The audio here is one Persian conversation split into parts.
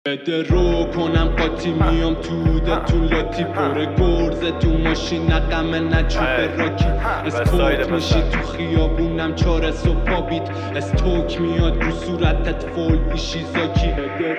بده رو کنم قاطی میام تو لاتی پر گرزه تو ماشین نقمه نچوب راکی اسکوت میشی تو خیابونم 4 صبح بیت استوک میاد رو صورتت فول میشی زاکی.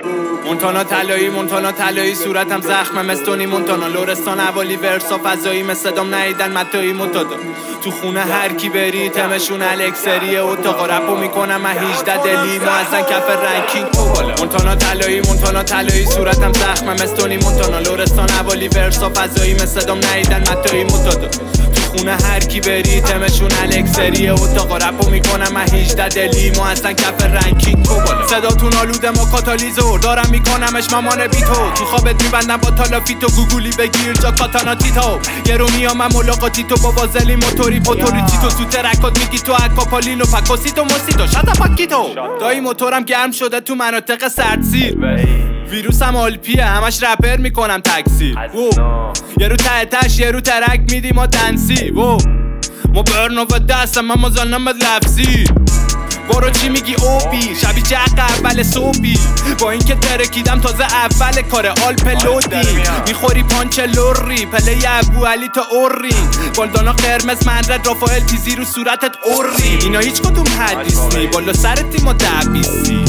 مونتانا تلایی صورتم زخمه مستونی مونتانا لورستان حوالی ورسا فضایی مثدام نیدن متایی متادا تو خونه هر کی بری تمشون الکسریه اتاقا رپو میکنم من 18 دلی ما اصلا کف رنکینگ تو بالا. مونتانا تلایی صورتم زخمه مستونی مونتانا لورستان حوالی ورسا فضایی مثدام نیدن متایی متادا تو خونه هر کی بری تمشون الکسریه اتاقا رپو میکنم من 18 دلی ما اصلا کف رنکینگ تو بالا. صداتون آلوده ما کاتالیزور دارم میکنمش مامان بیتو تو خوابت میبندم با تالافیتو گوگولی بگیر جا کاتانا تیتو یه رو میام من ملاقاتی تو با بازلی موتوری پوتوری تیتو سو ترکات میگی تو اکاپالینو پاکوسیتو موسیتو شاتا پاکیتو دایی موتورم گرم شده تو مناطق سردسیر ویروسم آلپیه همش رپر میکنم تکسی یه رو تهتش یه رو ترک میدیم ما دنسی ما برنو و دستم من مزالنم بد لفظی برو چی میگی اوبی شبیه جق اول صوبی با اینکه ترکیدم تازه اول کار آلپلودی میخوری پانچ لوری پله ابو علی تا اورین بالدانا قرمز مندرد رافائل تیزی رو صورتت اوری اینا هیچ کدوم حدیث نی بالا سرتی ما دبیسی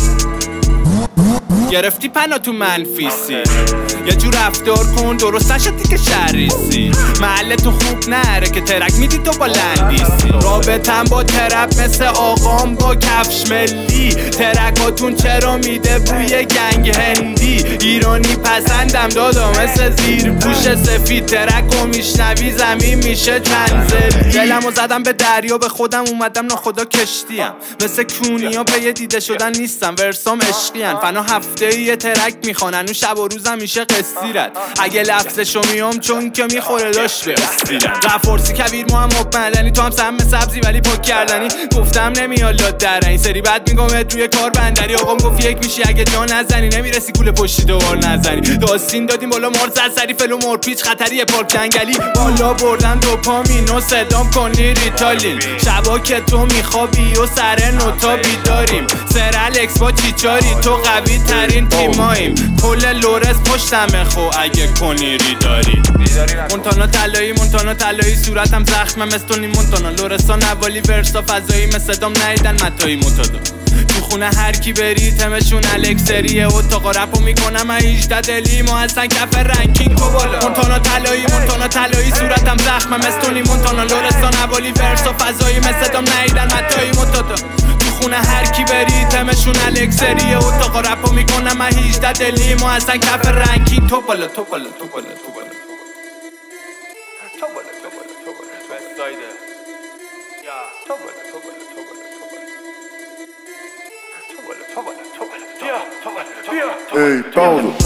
گرفتی پنا تو منفیسی یه جور رفتار کن درست نشدی که شریسی محله تو خوب نره که ترک میدی تو با لندیسی رابطم با ترپ مثل آقام با کفش ملی ترکاتون چرا میده بوی گنگ هندی ایرانی پسندم دادا مثل زیر پوش سفید ترکو میشنوی زمین میشه تنزل دلمو زدم به دریا به خودم اومدم ناخدا کشتیم مثل کونیا پی دیده شدن نیستم ورسام عشقین فنا هفته یه ترک میخوانن اون شب و روزم میشه قصیرت اگه لفظشو میام چون که میخوره داشت به استیرت رفورسی کبیر محمد مدنی تو هم سهم سبزی ولی پاک کردنی گفتم نمیاد لاد در این سری بعد میگمت روی کار بندری آقام گفت یک میشی اگه جا نزنی نمیرسی کوله پشتی دوبار نزنی داستین دادیم بالا مار زد سری فلو مورپیچ خطری پارک جنگلی بالا بردن دوپامین و صدام کنی ریتالین شبا که تو میخوابی و سر نوتا بیداریم سر الکس با چیچاری تو قوی ترین تیماییم کل لورس پشتمه خو اگه کنی ریداری. مونتانا تلایی صورتم زخمه مستونی مونتانا لورستان حوالی ورسا فضایی مثدام نیدن متایی متادا تو خونه هر کی بری تمشون الکسریه اتاقا رپو میکنم من 18 دلی ما اصلا کف رنکینگ تو بالا. مونتانا تلایی صورتم زخمه مستونی مونتانا لورستان حوالی ورسا فضایی مثدام نیدن متایی متادا خونه هر کی بری تمشون الکسریه اتاقا رپو میکنم من 18 دلی ما اصلا کف رنکینگ تو بالا تو بالا تو بالا تو بالا تو بالا تو بالا تو بالا وستایده یا تو بالا تو بالا تو بالا تو بالا تو بالا تو بالا تو بالا تو بالا Ei, Paulo.